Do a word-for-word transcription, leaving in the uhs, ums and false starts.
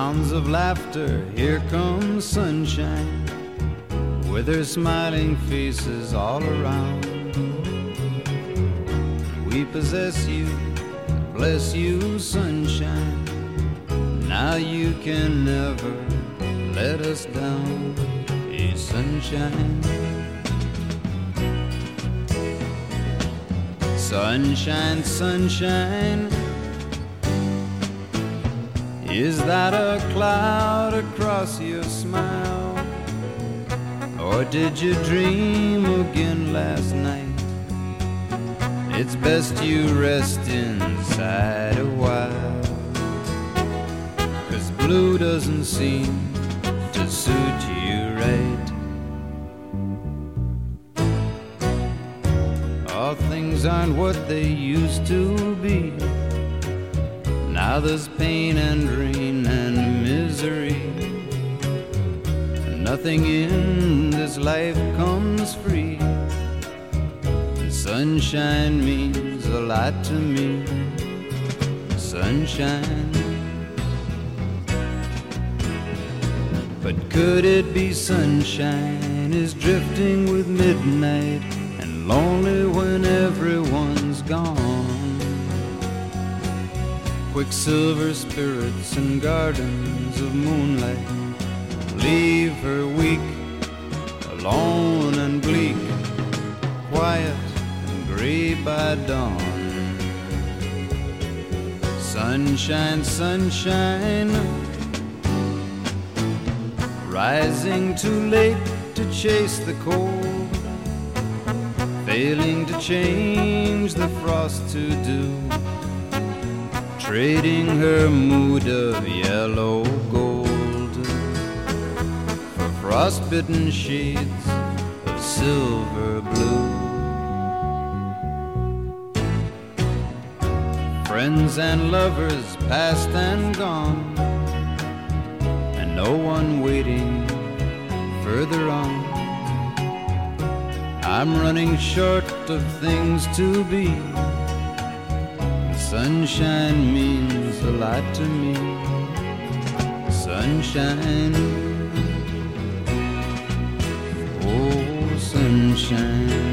Sounds of laughter, here comes sunshine, with her smiling faces all around. We possess you, bless you, sunshine. Now you can never let us down. Hey, sunshine. Sunshine, sunshine. Is that a cloud across your smile? Or did you dream again last night? It's best you rest inside a while, 'cause blue doesn't seem to suit you right. All things aren't what they used to be. Now there's pain and rain and misery. Nothing in this life comes free. Sunshine means a lot to me. Sunshine. But could it be sunshine is drifting with midnight and lonely when everyone's gone? Quicksilver spirits and gardens of moonlight leave her weak, alone and bleak, quiet and gray by dawn. Sunshine, sunshine, rising too late to chase the cold, failing to change the frost to dew, trading her mood of yellow gold for frostbitten shades of silver blue. Friends and lovers past and gone, and no one waiting further on. I'm running short of things to be. Sunshine means a lot to me. Sunshine, oh sunshine.